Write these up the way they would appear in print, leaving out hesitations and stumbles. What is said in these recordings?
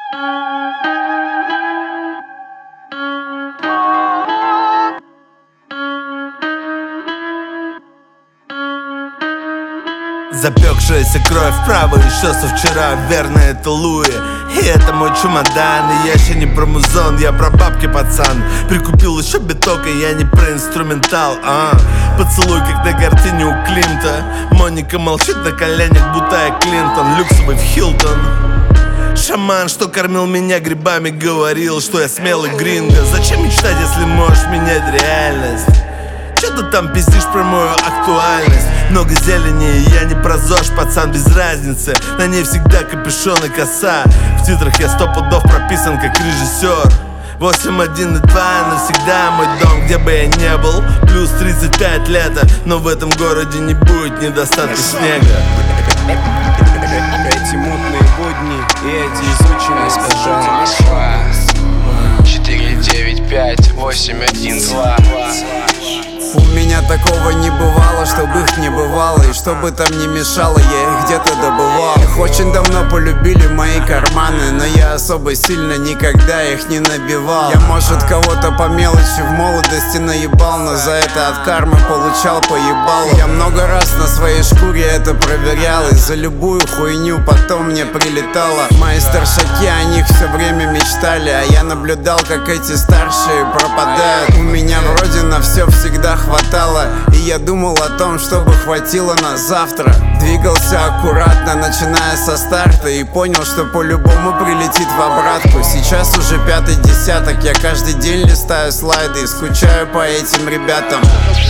Запекшаяся кровь вправо еще со вчера, верно, это Луи. И это мой чемодан, и я еще не про музон, я про бабки, пацан. Прикупил еще биток, и я не про инструментал, Поцелуй, как на картине у Климта. Моника молчит на коленях, будто я Клинтон. Люксовый в Хилтон. Шаман, что кормил меня грибами, говорил, что я смелый гринго. Зачем мечтать, если можешь менять реальность? Че ты там пиздишь про мою актуальность? Много зелени, и я не про ЗОЖ, пацан, без разницы. На ней всегда капюшон и коса. В титрах я 100 пудов прописан как режиссер. 8, 1 и 2, навсегда мой дом, где бы я не был. Плюс 35 лета, но в этом городе не будет недостатка снега. Эти мутные будни и эти изученные стажеры. 49581 У меня такого не бывало, чтобы их не бывало. И что бы там ни мешало, я их где-то добывал. Их очень давно полюбили мои карманы, но я особо сильно никогда их не набивал. Я, может, кого-то по мелочи в молодости наебал, но за это от кармы получал поебалу. Я много раз на своей шкуре это проверял, и за любую хуйню потом мне прилетало. Мои старшаки о них все время мечтали, а я наблюдал, как эти старшие пропадают. У меня вроде на все всегда хватало, и я думал о том, чтобы хватило на завтра. Двигался аккуратно, начиная со старта, и понял, что по-любому прилетит в обратку. Сейчас уже 5-й десяток, я каждый день листаю слайды и скучаю по этим ребятам.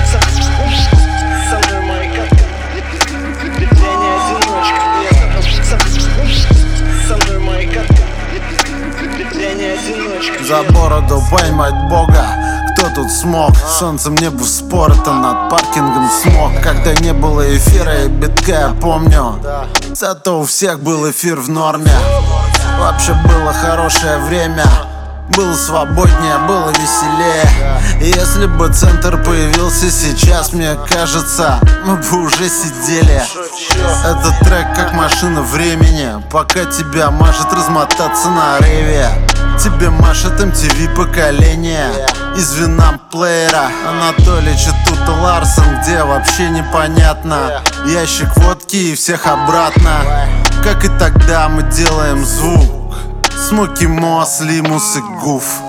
За бороду поймать Бога, кто тут смог? Солнцем небу спорта, над паркингом смог. Когда не было эфира и битка, я помню. Зато у всех был эфир в норме. Вообще было хорошее время. Было свободнее, было веселее. И если бы центр появился сейчас, мне кажется, мы бы уже сидели. Этот трек как машина времени, пока тебя может размотаться на рейве. Тебе машет MTV поколение из винамплеера. Анатолий Четута Ларсон, где вообще непонятно. Ящик водки и всех обратно. Как и тогда мы делаем звук. Смоки Мо, Слимус и Гуф.